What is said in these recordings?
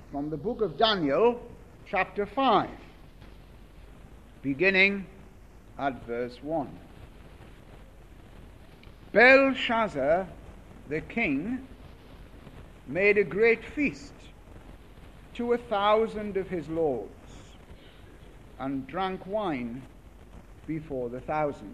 from the book of Daniel, chapter 5, beginning at verse 1. Belshazzar, the king, made a great feast to 1,000 of his lords, and drank wine before the 1,000.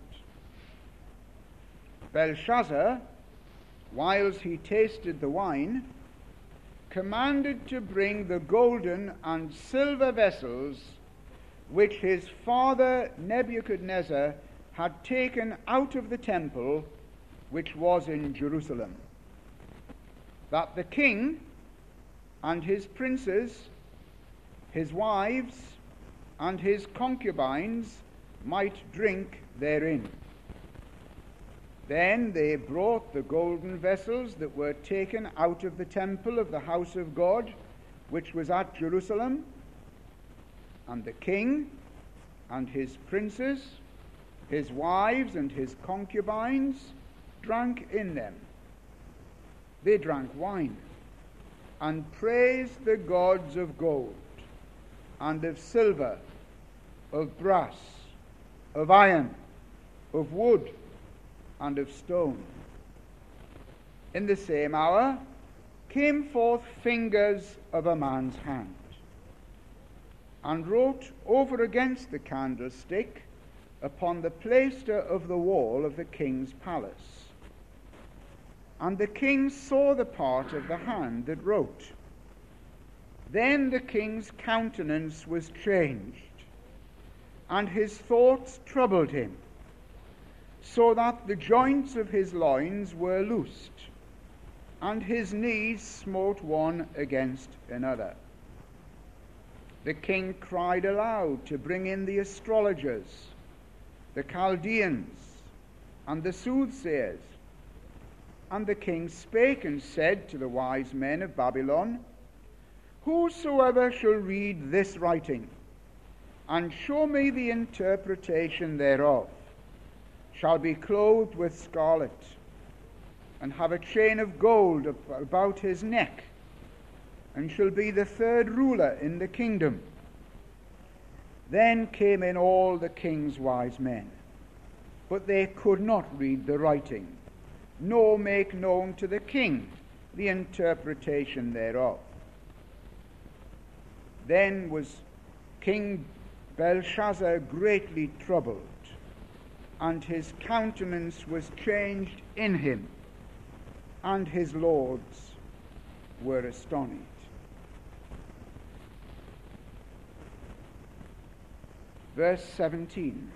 Belshazzar, whilst he tasted the wine, commanded to bring the golden and silver vessels which his father Nebuchadnezzar had taken out of the temple which was in Jerusalem, that the king and his princes, his wives, and his concubines might drink therein. Then they brought the golden vessels that were taken out of the temple of the house of God, which was at Jerusalem, and the king and his princes, his wives, and his concubines drank in them. They drank wine, and praised the gods of gold, and of silver, of brass, of iron, of wood, and of stone. In the same hour came forth fingers of a man's hand, and wrote over against the candlestick upon the plaister of the wall of the king's palace. And the king saw the part of the hand that wrote. Then the king's countenance was changed, and his thoughts troubled him, so that the joints of his loins were loosed, and his knees smote one against another. The king cried aloud to bring in the astrologers, the Chaldeans, and the soothsayers. And the king spake and said to the wise men of Babylon, Whosoever shall read this writing, and show me the interpretation thereof, shall be clothed with scarlet, and have a chain of gold about his neck, and shall be the third ruler in the kingdom. Then came in all the king's wise men, but they could not read the writing, nor make known to the king the interpretation thereof. Then was King Belshazzar greatly troubled, and his countenance was changed in him, and his lords were astonished. Verse 17.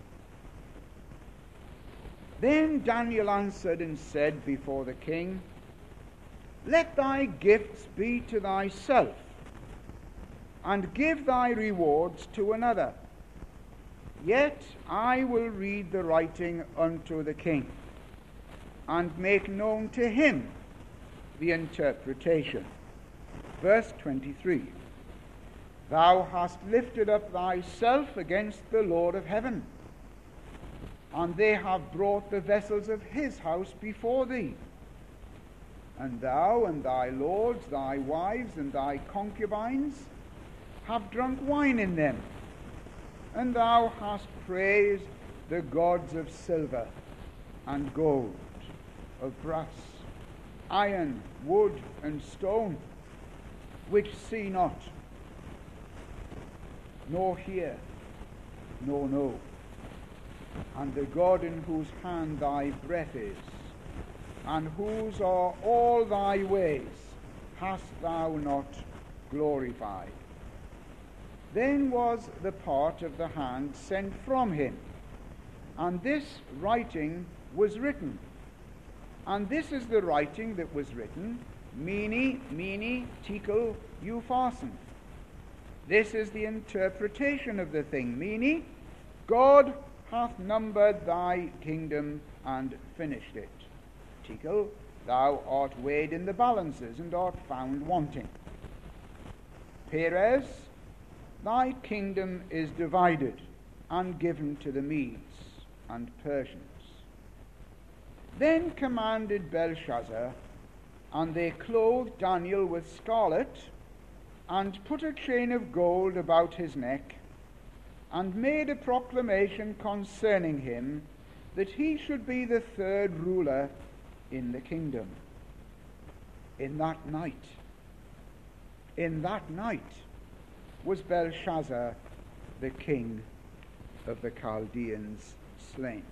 Then Daniel answered and said before the king, Let thy gifts be to thyself, and give thy rewards to another. Yet I will read the writing unto the king, and make known to him the interpretation. Verse 23. Thou hast lifted up thyself against the Lord of heaven, and they have brought the vessels of his house before thee. And thou and thy lords, thy wives, and thy concubines have drunk wine in them, and thou hast praised the gods of silver and gold, of brass, iron, wood, and stone, which see not, nor hear, nor know, and the God in whose hand thy breath is, and whose are all thy ways, hast thou not glorified. Then was the part of the hand sent from him, and this writing was written. And this is the writing that was written, Mene, Tekel, Upharsin. This is the interpretation of the thing. Mene, God hath numbered thy kingdom and finished it. Tekel, thou art weighed in the balances and art found wanting. Peres, thy kingdom is divided and given to the Medes and Persians. Then commanded Belshazzar, and they clothed Daniel with scarlet, and put a chain of gold about his neck, and made a proclamation concerning him, that he should be the third ruler in the kingdom. In that night was Belshazzar, the king of the Chaldeans, slain.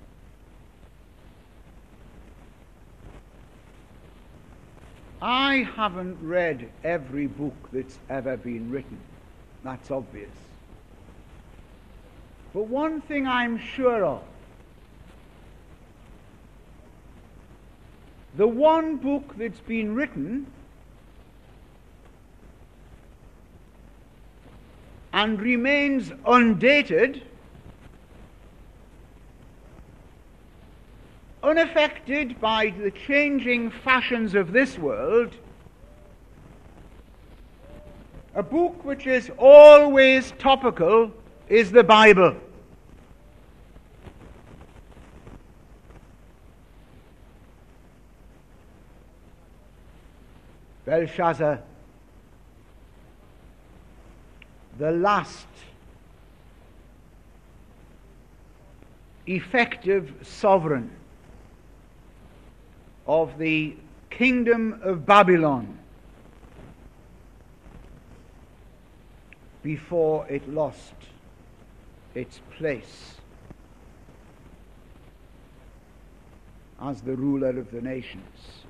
I haven't read every book that's ever been written. That's obvious. But one thing I'm sure of, the one book that's been written and remains undated, unaffected by the changing fashions of this world, a book which is always topical, is the Bible. Belshazzar, the last effective sovereign of the kingdom of Babylon before it lost its place as the ruler of the nations.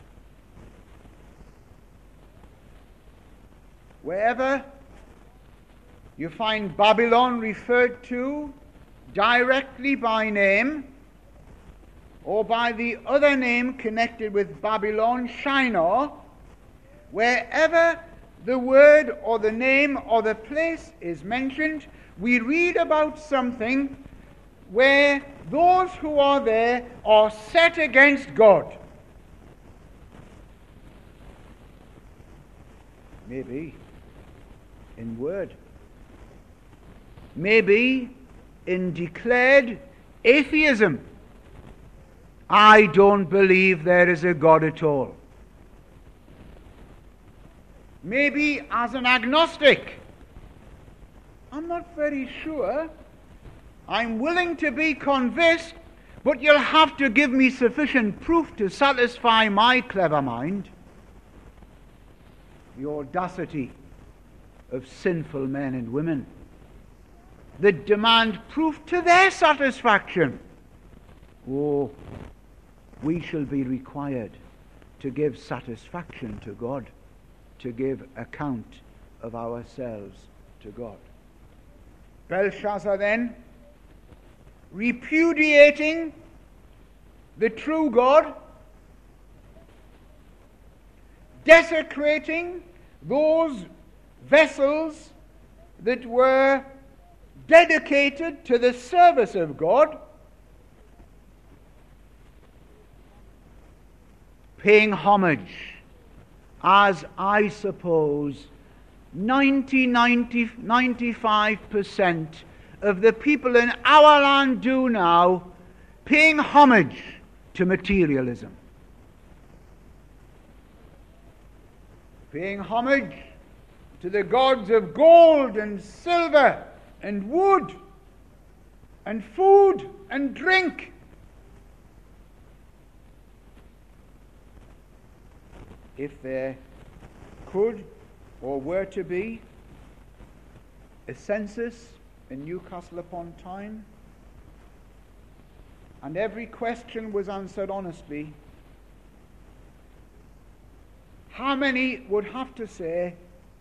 Wherever you find Babylon referred to directly by name, or by the other name connected with Babylon, Shinar, wherever the word or the name or the place is mentioned, we read about something where those who are there are set against God. Maybe in word, maybe in declared atheism. I don't believe there is a God at all. Maybe as an agnostic. I'm not very sure. I'm willing to be convinced, but you'll have to give me sufficient proof to satisfy my clever mind. The audacity of sinful men and women that demand proof to their satisfaction. Oh, we shall be required to give satisfaction to God, to give account of ourselves to God. Belshazzar then, repudiating the true God, desecrating those vessels that were dedicated to the service of God, paying homage, as I suppose 95% of the people in our land do now, paying homage to materialism. Paying homage to the gods of gold and silver and wood and food and drink. If there could or were to be a census in Newcastle upon Tyne, and every question was answered honestly, how many would have to say,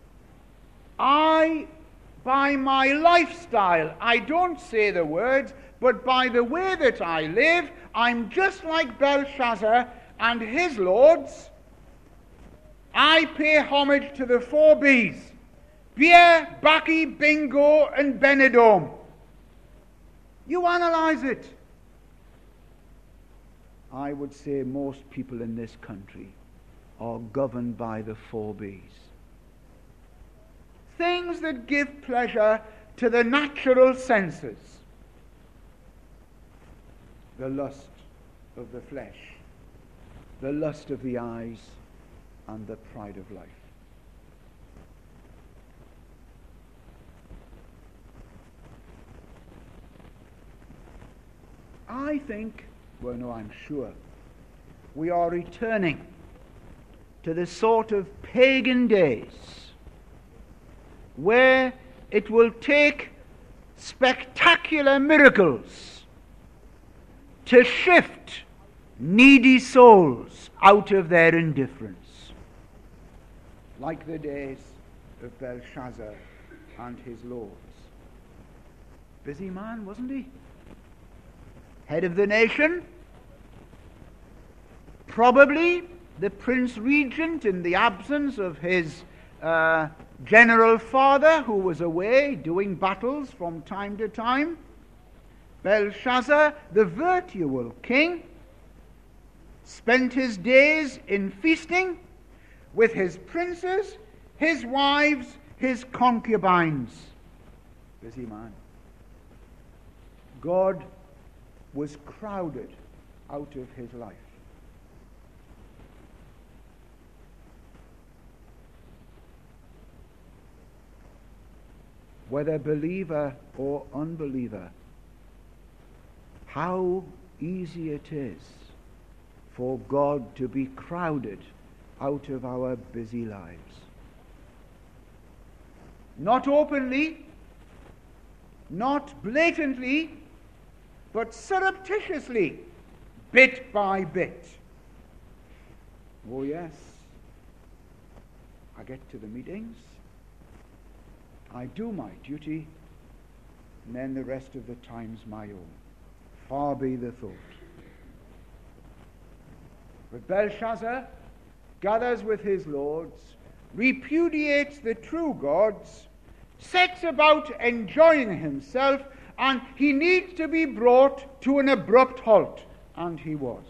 by my lifestyle, I don't say the words, but by the way that I live, I'm just like Belshazzar and his lords. I pay homage to the 4 B's: beer, baccy, bingo, and Benidorm. You analyze it. I would say most people in this country are governed by the 4 B's. Things that give pleasure to the natural senses. The lust of the flesh, the lust of the eyes, and the pride of life. I think, well, no, I'm sure, we are returning to the sort of pagan days where it will take spectacular miracles to shift needy souls out of their indifference, like the days of Belshazzar and his lords. Busy man, wasn't he? Head of the nation, probably the prince regent in the absence of his general father, who was away doing battles from time to time. Belshazzar, the virtual king, spent his days in feasting with his princes, his wives, his concubines. Busy man. God was crowded out of his life. Whether believer or unbeliever, how easy it is for God to be crowded out of our busy lives. Not openly, not blatantly, but surreptitiously, bit by bit. Oh yes, I get to the meetings, I do my duty, and then the rest of the time's my own. Far be the thought. But Belshazzar gathers with his lords, repudiates the true gods, sets about enjoying himself, and he needs to be brought to an abrupt halt. And he was.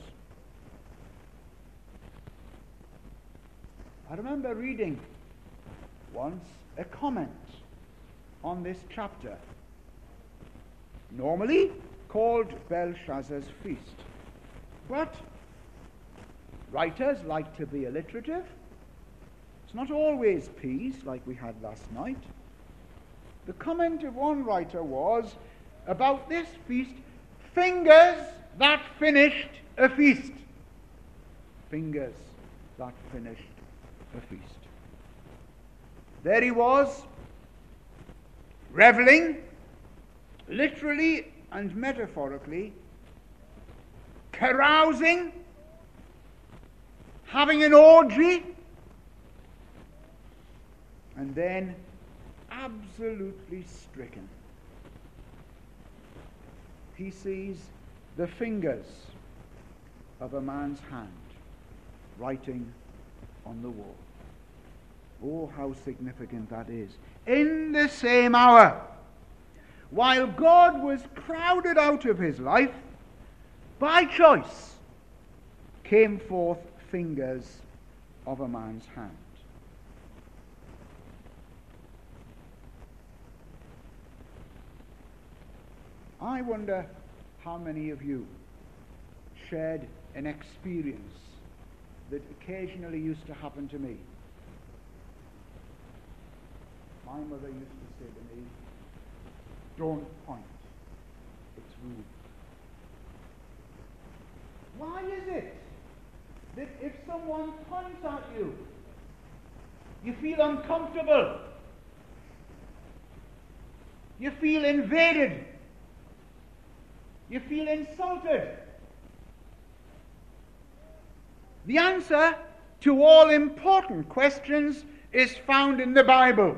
I remember reading once a comment on this chapter, normally called Belshazzar's Feast. But writers like to be alliterative. It's not always peace like we had last night. The comment of one writer was about this feast, fingers that finished a feast. Fingers that finished a feast. There he was, reveling, literally and metaphorically, carousing, having an orgy, and then absolutely stricken. He sees the fingers of a man's hand writing on the wall. Oh, how significant that is. In the same hour, while God was crowded out of his life, by choice came forth fingers of a man's hand. I wonder how many of you shared an experience that occasionally used to happen to me. My mother used to say to me, "Don't point, it's rude." Why is it that if someone points at you, you feel uncomfortable, you feel invaded, you feel insulted? The answer to all important questions is found in the Bible.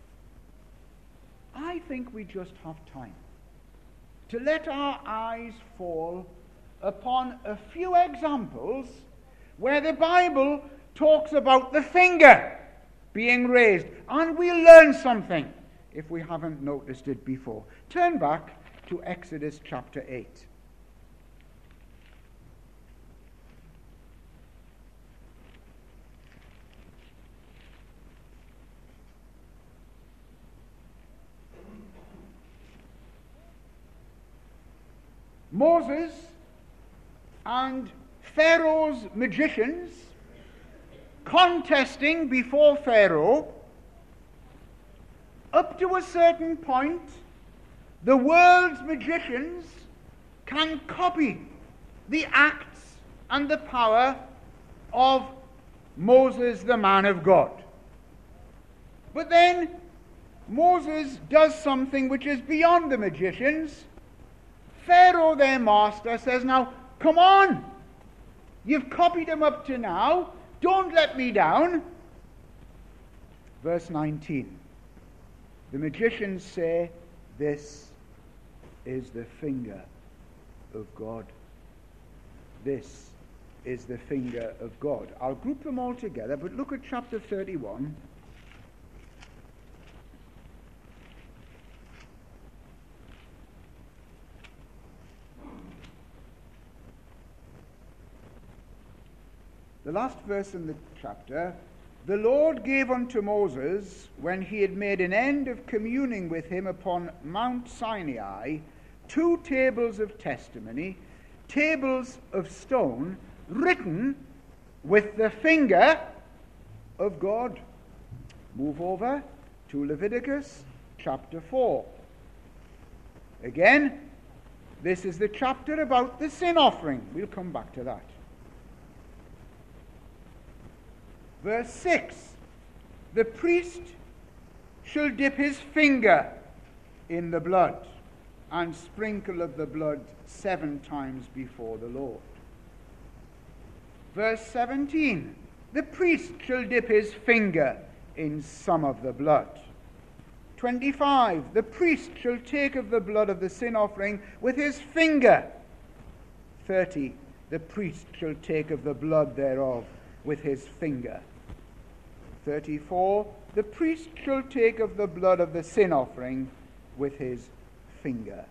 I think we just have time to let our eyes fall upon a few examples where the Bible talks about the finger being raised, and we'll learn something if we haven't noticed it before. Turn back to Exodus chapter 8. Moses and Pharaoh's magicians contesting before Pharaoh. Up to a certain point, the world's magicians can copy the acts and the power of Moses, the man of God. But then Moses does something which is beyond the magicians. Pharaoh, their master, says, now, come on. You've copied him up to now. Don't let me down. Verse 19. The magicians say, this is the finger of God. This is the finger of God. I'll group them all together, but look at chapter 31. The last verse in the chapter, the Lord gave unto Moses, when he had made an end of communing with him upon Mount Sinai, 2 tables of testimony, tables of stone, written with the finger of God. Move over to Leviticus chapter 4. Again, this is the chapter about the sin offering. We'll come back to that. Verse 6, the priest shall dip his finger in the blood and sprinkle of the blood 7 times before the Lord. Verse 17, the priest shall dip his finger in some of the blood. 25, the priest shall take of the blood of the sin offering with his finger. 30, the priest shall take of the blood thereof with his finger. 34, the priest shall take of the blood of the sin offering with his finger.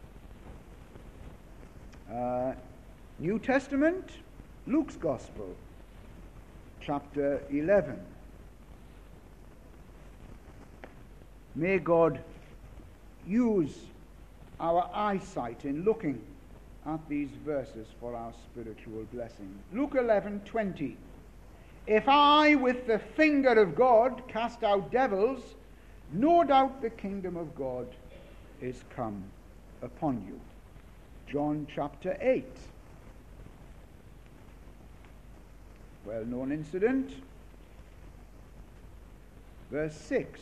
New Testament, Luke's Gospel, chapter 11. May God use our eyesight in looking at these verses for our spiritual blessing. Luke 11:20. If I with the finger of God cast out devils, no doubt the kingdom of God is come upon you. John chapter 8. Well-known incident. Verse 6.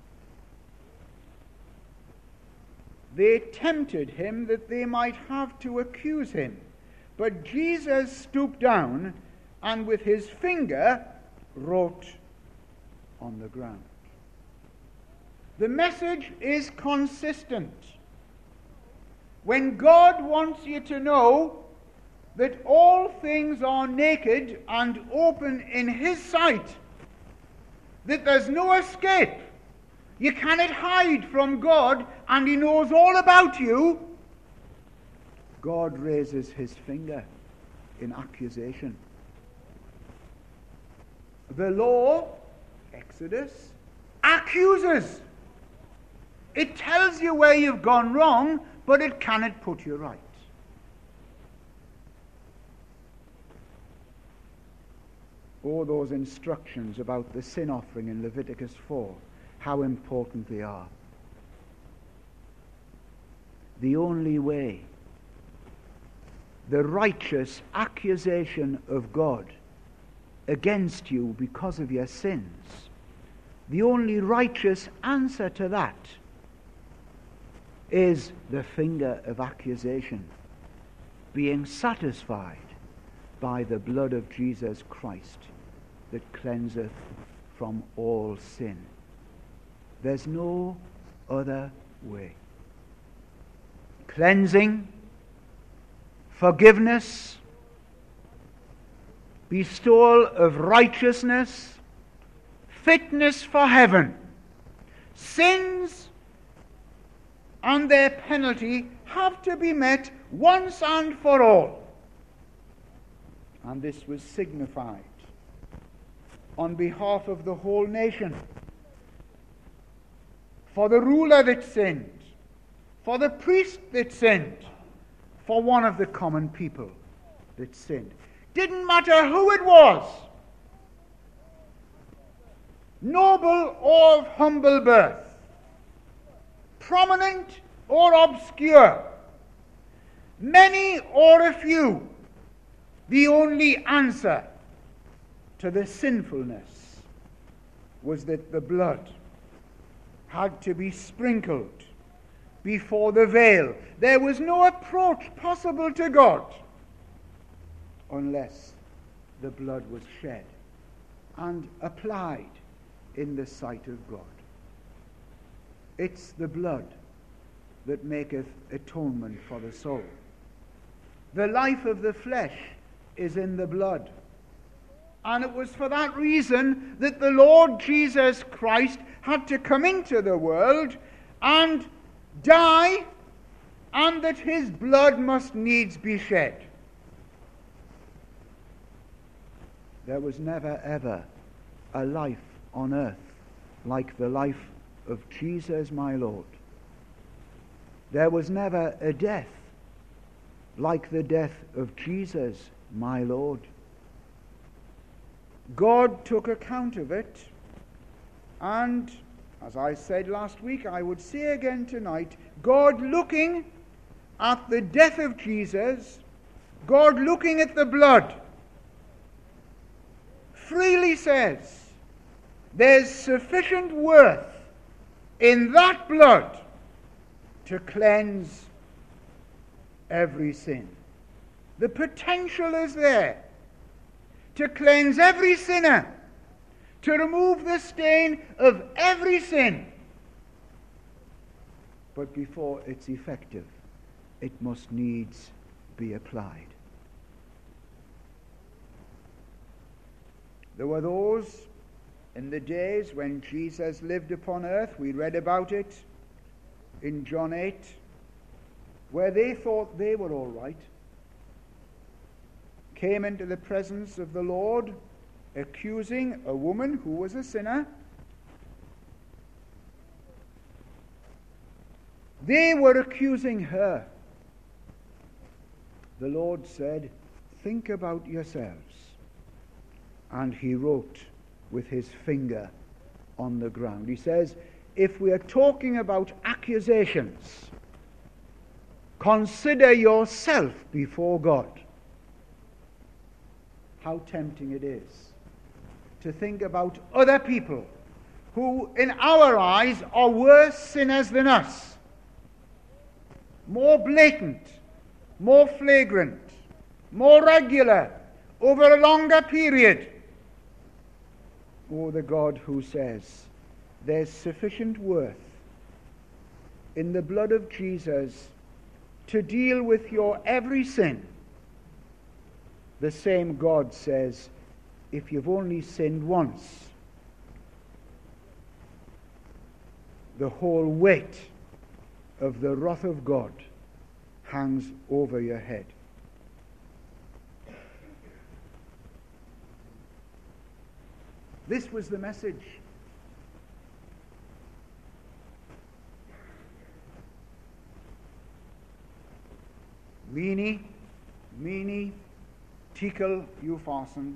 They tempted him that they might have to accuse him. But Jesus stooped down and with his finger wrote on the ground. The message is consistent. When God wants you to know that all things are naked and open in his sight, that there's no escape, you cannot hide from God, and he knows all about you, God raises his finger in accusation. The law, Exodus, accuses. It tells you where you've gone wrong, but it cannot put you right. All those instructions about the sin offering in Leviticus 4, how important they are. The only way, the righteous accusation of God against you because of your sins, the only righteous answer to that is the finger of accusation being satisfied by the blood of Jesus Christ that cleanseth from all sin. There's no other way. Cleansing, forgiveness, bestowal of righteousness, fitness for heaven. Sins and their penalty have to be met once and for all. And this was signified on behalf of the whole nation. For the ruler that sinned, for the priest that sinned, for one of the common people that sinned. Didn't matter who it was, noble or of humble birth, prominent or obscure, many or a few, the only answer to the sinfulness was that the blood had to be sprinkled before the veil. There was no approach possible to God unless the blood was shed and applied in the sight of God. It's the blood that maketh atonement for the soul. The life of the flesh is in the blood. And it was for that reason that the Lord Jesus Christ had to come into the world and die, and that his blood must needs be shed. There was never ever a life on earth like the life of Jesus my Lord. There was never a death like the death of Jesus my Lord. God took account of it, and as I said last week, I would say again tonight, God looking at the death of Jesus, God looking at the blood, freely says, there's sufficient worth in that blood to cleanse every sin. The potential is there to cleanse every sinner, to remove the stain of every sin. But before it's effective, it must needs be applied. There were those in the days when Jesus lived upon earth, we read about it in John 8, where they thought they were all right, came into the presence of the Lord accusing a woman who was a sinner. They were accusing her. The Lord said, think about yourselves. And he wrote with his finger on the ground. He says, if we are talking about accusations, consider yourself before God. How tempting it is to think about other people who in our eyes are worse sinners than us, more blatant, more flagrant, more regular, over a longer period. Oh, the God who says there's sufficient worth in the blood of Jesus to deal with your every sin. The same God says, if you've only sinned once, the whole weight of the wrath of God hangs over your head. This was the message. Meeny, Tekel Ufarsen.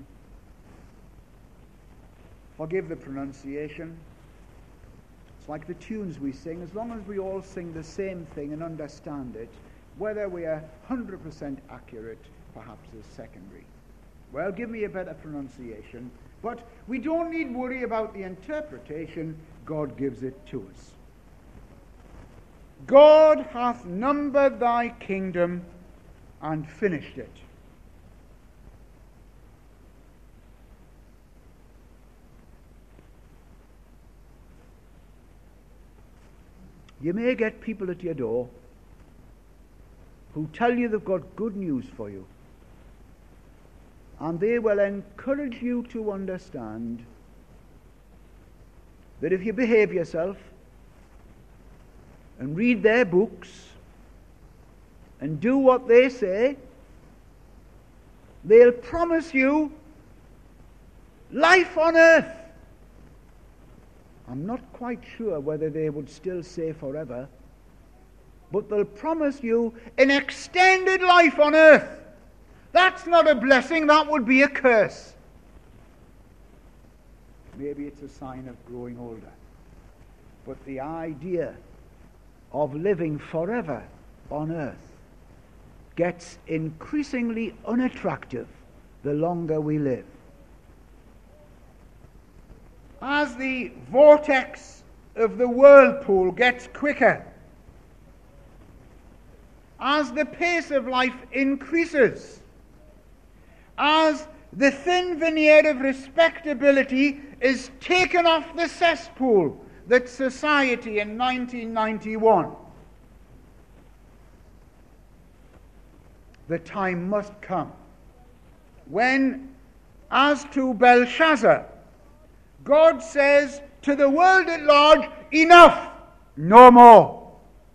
Forgive the pronunciation. It's like the tunes we sing. As long as we all sing the same thing and understand it, whether we are 100% accurate perhaps is secondary. Well, give me a better pronunciation. But we don't need worry about the interpretation. God gives it to us. God hath numbered thy kingdom and finished it. You may get people at your door who tell you they've got good news for you. And they will encourage you to understand that if you behave yourself and read their books and do what they say, they'll promise you life on earth. I'm not quite sure whether they would still say forever, but they'll promise you an extended life on earth. That's not a blessing, that would be a curse. Maybe it's a sign of growing older. But the idea of living forever on earth gets increasingly unattractive the longer we live. As the vortex of the whirlpool gets quicker, as the pace of life increases, as the thin veneer of respectability is taken off the cesspool that society in 1991, the time must come when, as to Belshazzar, God says to the world at large, enough, no more.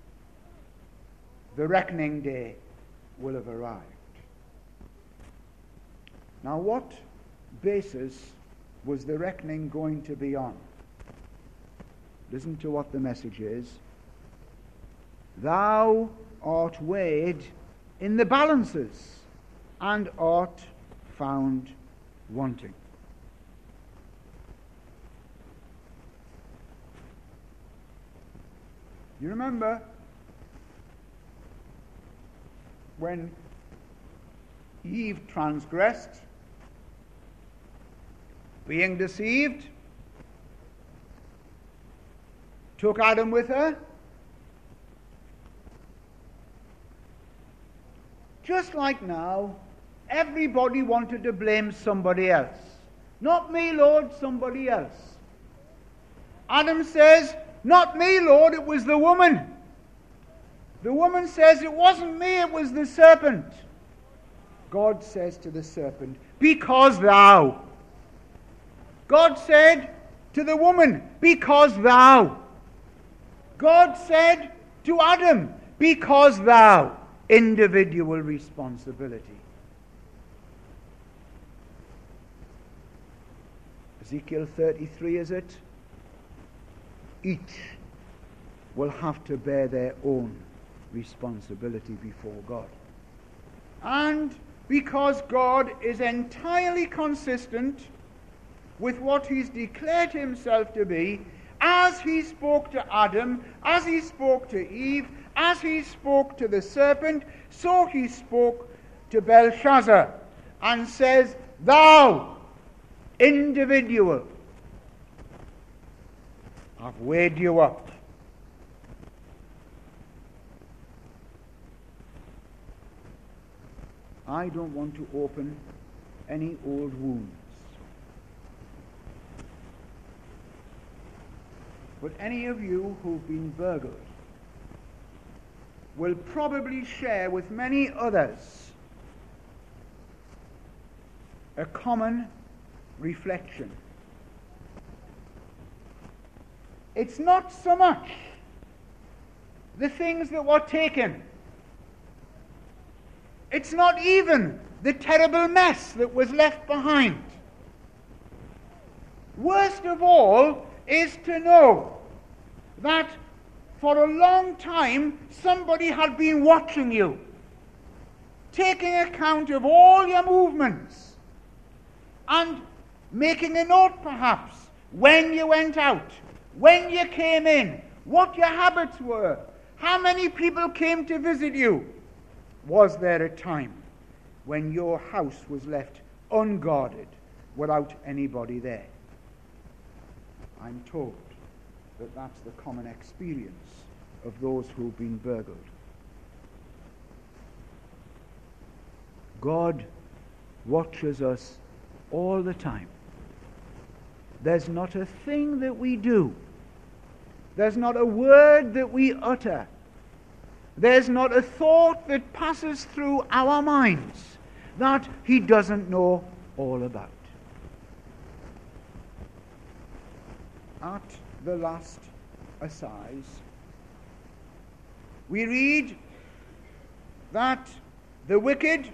The reckoning day will have arrived. Now, what basis was the reckoning going to be on? Listen to what the message is. Thou art weighed in the balances, and art found wanting. You remember when Eve transgressed, being deceived, took Adam with her? Just like now, everybody wanted to blame somebody else. Not me, Lord, somebody else. Adam says, not me, Lord, it was the woman. The woman says, it wasn't me, it was the serpent. God says to the serpent, because thou. God said to the woman, because thou. God said to Adam, because thou. Individual responsibility. Ezekiel 33, is it? Each will have to bear their own responsibility before God. And because God is entirely consistent with what he's declared himself to be, as he spoke to Adam, as he spoke to Eve, as he spoke to the serpent, so he spoke to Belshazzar and says, thou, individual, I've weighed you up. I don't want to open any old wounds. But any of you who've been burgled will probably share with many others a common reflection. It's not so much the things that were taken. It's not even the terrible mess that was left behind. Worst of all is to know that for a long time somebody had been watching you, taking account of all your movements, and making a note perhaps when you went out, when you came in, what your habits were, how many people came to visit you. Was there a time when your house was left unguarded without anybody there? I'm told that that's the common experience of those who've been burgled. God watches us all the time. There's not a thing that we do. There's not a word that we utter. There's not a thought that passes through our minds that he doesn't know all about. At the last assize, we read that the wicked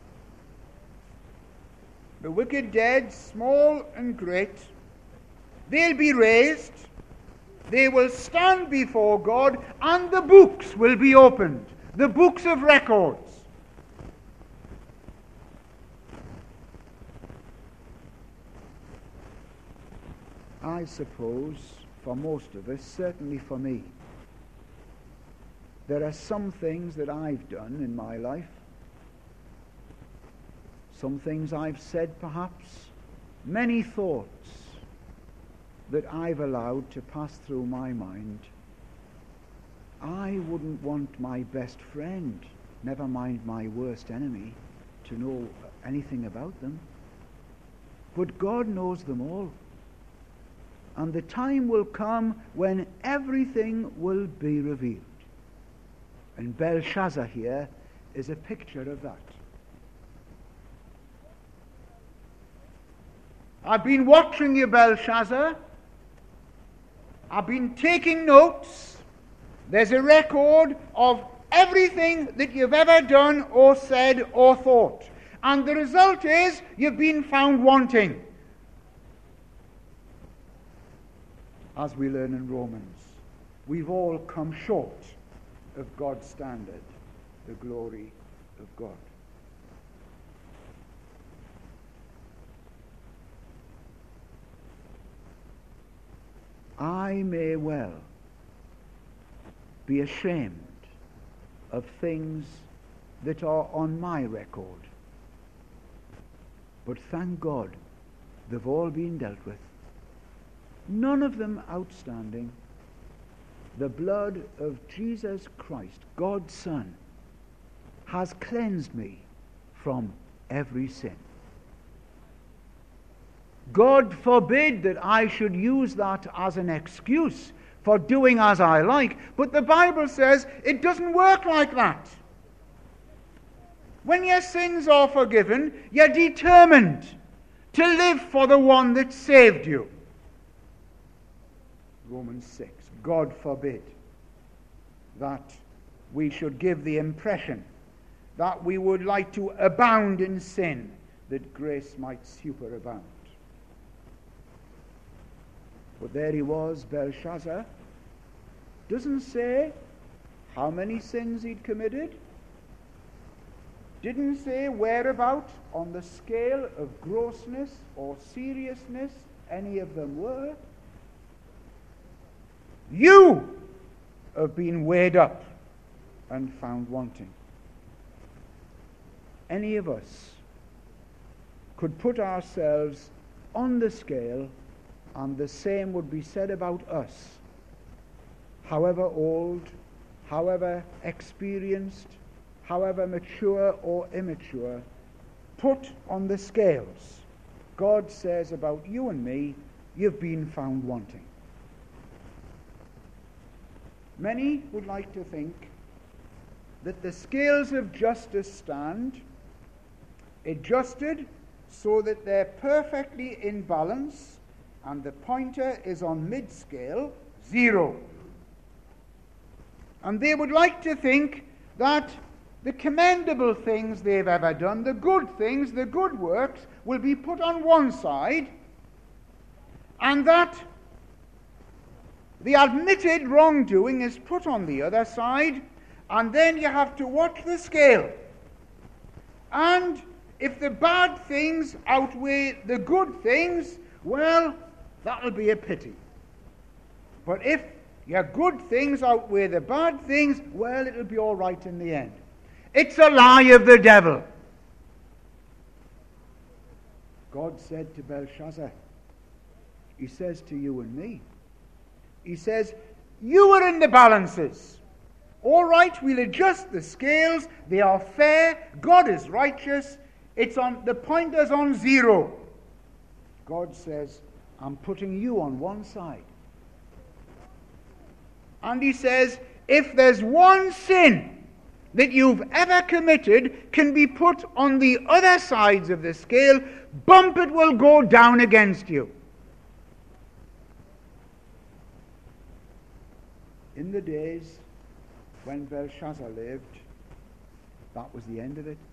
dead, small and great, they'll be raised, they will stand before God, and the books will be opened, the books of records. I suppose, for most of us, certainly for me, there are some things that I've done in my life Some things I've said, perhaps, many thoughts that I've allowed to pass through my mind. I wouldn't want my best friend, never mind my worst enemy, to know anything about them. But God knows them all. And the time will come when everything will be revealed. And Belshazzar here is a picture of that. I've been watching you, Belshazzar. I've been taking notes. There's a record of everything that you've ever done or said or thought. And the result is you've been found wanting. As we learn in Romans, we've all come short of God's standard, the glory of God. I may well be ashamed of things that are on my record. But thank God, they've all been dealt with. None of them outstanding. The blood of Jesus Christ, God's Son, has cleansed me from every sin. God forbid that I should use that as an excuse for doing as I like, but the Bible says it doesn't work like that. When your sins are forgiven, you're determined to live for the one that saved you. Romans 6. God forbid that we should give the impression that we would like to abound in sin, that grace might superabound. But there he was, Belshazzar. Doesn't say how many sins he'd committed. Didn't say whereabout on the scale of grossness or seriousness any of them were. You have been weighed up and found wanting. Any of us could put ourselves on the scale, and the same would be said about us. However old, however experienced, however mature or immature, put on the scales. God says about you and me, you've been found wanting. Many would like to think that the scales of justice stand adjusted so that they're perfectly in balance, and the pointer is on mid-scale, 0. And they would like to think that the commendable things they've ever done, the good things, the good works, will be put on one side, and that the admitted wrongdoing is put on the other side, and then you have to watch the scale. And if the bad things outweigh the good things, well, that'll be a pity. But if your good things outweigh the bad things, well, it'll be all right in the end. It's a lie of the devil. God said to Belshazzar, he says to you and me, he says, you are in the balances. All right, we'll adjust the scales. They are fair. God is righteous. It's on the pointer's on 0. God says, I'm putting you on one side. And he says, if there's one sin that you've ever committed can be put on the other sides of the scale, bump, it will go down against you. In the days when Belshazzar lived, that was the end of it.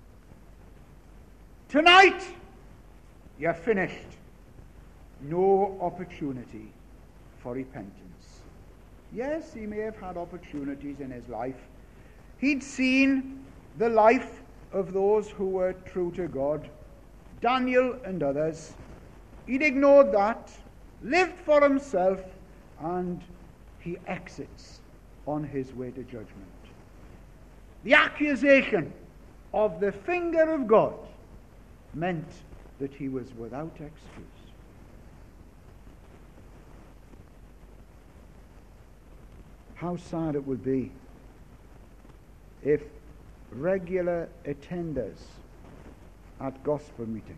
Tonight, you're finished. No opportunity for repentance. Yes, he may have had opportunities in his life. He'd seen the life of those who were true to God, Daniel and others. He'd ignored that, lived for himself, and he exits on his way to judgment. The accusation of the finger of God meant that he was without excuse. How sad it would be if regular attenders at gospel meetings,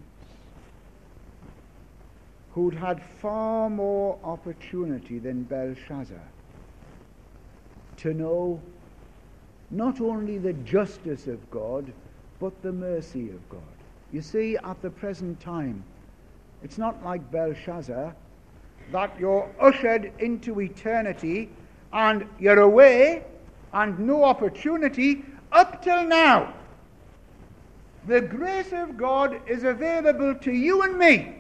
who'd had far more opportunity than Belshazzar to know not only the justice of God, but the mercy of God. You see, at the present time, it's not like Belshazzar that you're ushered into eternity and you're away and no opportunity up till now. The grace of God is available to you and me,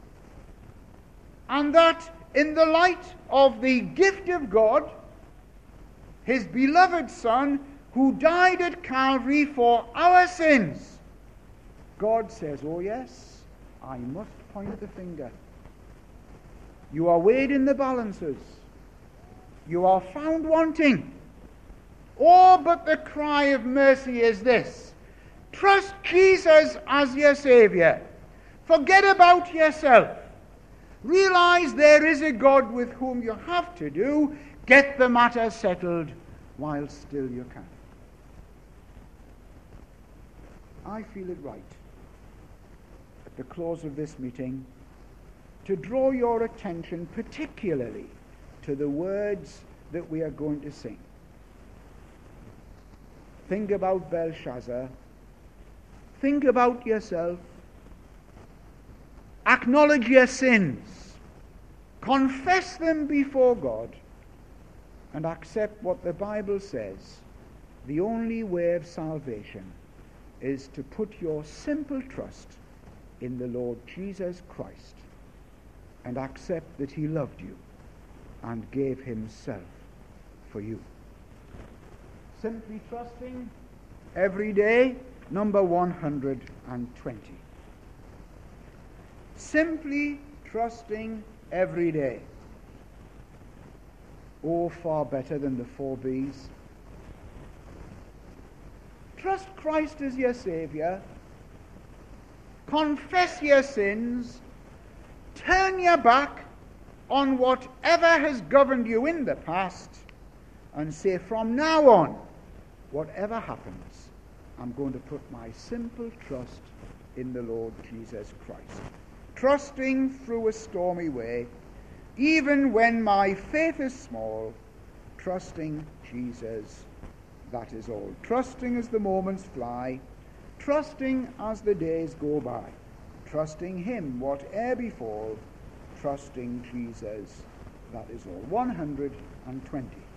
and that in the light of the gift of God, his beloved Son, who died at Calvary for our sins, God says, oh yes, I must point the finger. You are weighed in the balances. You are found wanting. Oh, but the cry of mercy is this: trust Jesus as your Savior. Forget about yourself. Realize there is a God with whom you have to do. Get the matter settled while still you can. I feel it right at the close of this meeting to draw your attention particularly to the words that we are going to sing. Think about Belshazzar. Think about yourself. Acknowledge your sins. Confess them before God. And accept what the Bible says. The only way of salvation is to put your simple trust in the Lord Jesus Christ and accept that he loved you and gave himself for you. Simply trusting every day, number 120. Simply trusting every day. Oh, far better than the 4 B's. Trust Christ as your Savior. Confess your sins. Turn your back on whatever has governed you in the past and say, from now on, whatever happens, I'm going to put my simple trust in the Lord Jesus Christ. Trusting through a stormy way, even when my faith is small, trusting Jesus, that is all. Trusting as the moments fly, trusting as the days go by, trusting him whate'er befall, trusting Jesus, that is all. 120.